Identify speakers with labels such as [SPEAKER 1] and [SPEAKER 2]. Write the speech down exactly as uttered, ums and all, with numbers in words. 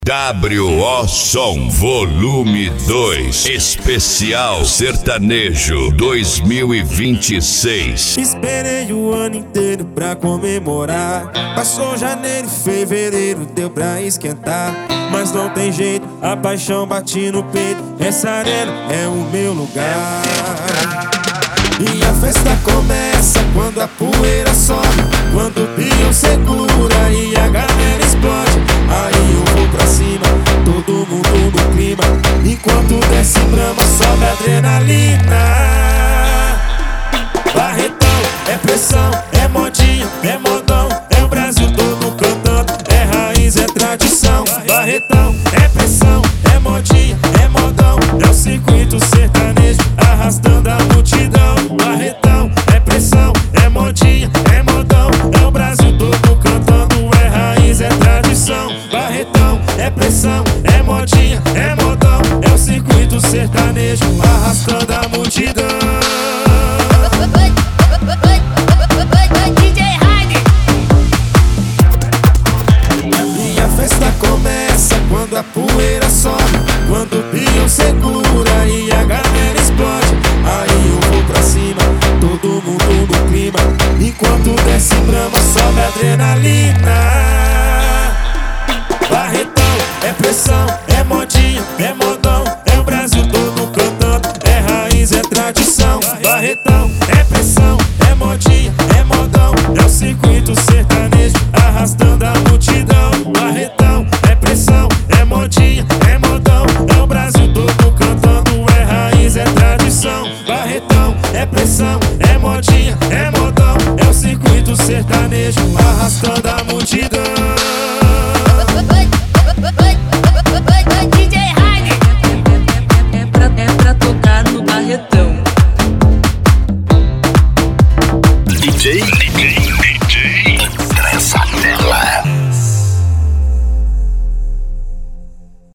[SPEAKER 1] W O Som Volume dois Especial Sertanejo dois mil e vinte e seis.
[SPEAKER 2] Esperei o ano inteiro pra comemorar. Passou janeiro e fevereiro, deu pra esquentar. Mas não tem jeito, a paixão bate no peito. Essa arena é o meu lugar. E a festa começa quando a poeira sobe, quando o peão segura e a galera explode. Aí eu vou pra cima, todo mundo no clima. Enquanto desce brama, sobe a adrenalina. Barretão, é pressão, é modinha, é modão. É o Brasil todo cantando, é raiz, é tradição. Barretão, é pressão, é modinha, é modão. É o circuito sertanejo, arrastando a multidão. Barretão, é pressão, é modinha, é modão. É o Brasil todo cantando, é raiz, é tradição. Barretão, é pressão, é modinha, é modão. É o circuito sertanejo, arrastando a multidão. E a festa começa quando a poeira sobe, quando o peão segura e a galera explode. Aí eu vou pra cima, todo mundo no clima. Enquanto desce brama, sobe a adrenalina. Barretão, é pressão, é modinha, é modão. É o Brasil todo cantando, é raiz, é tradição. Barretão, é pressão, é modinha, é modão. É o circuito sertanejo, arrastando a multidão. Barretão, é pressão, é modinha, é modão. É o Brasil todo cantando, é raiz, é tradição. Barretão, é pressão, é modinha, é modão. É o circuito sertanejo, arrastando a multidão.
[SPEAKER 3] D J Heine é pra, é pra tocar no Barretão.
[SPEAKER 1] D J